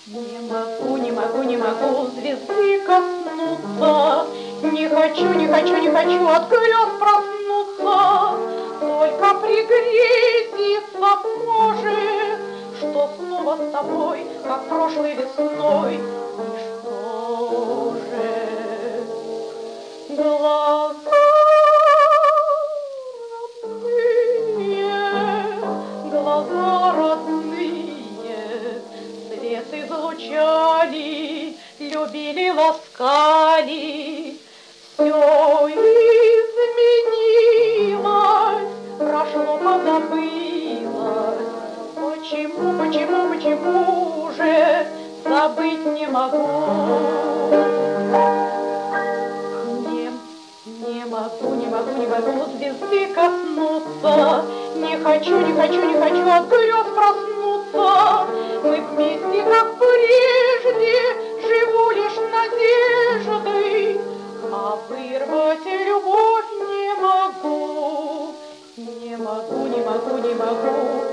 Не могу, не могу, не могу звезды коснуться, не хочу, не хочу, не хочу от грез проснуться, только пригрезиться может, что снова с тобой, как прошлой весной. И что же? Глаза родные, глаза родные, свет излучали, любили, ласкали. Все изменилось, прошло, позабылось. Почему, почему, почему же забыть не могу? Не могу, не могу, не могу звезды коснуться, не хочу, не хочу, не хочу от грез проснуться. Мы вместе, как прежде, живу лишь надеждой, а вырвать любовь не могу. Не могу, не могу, не могу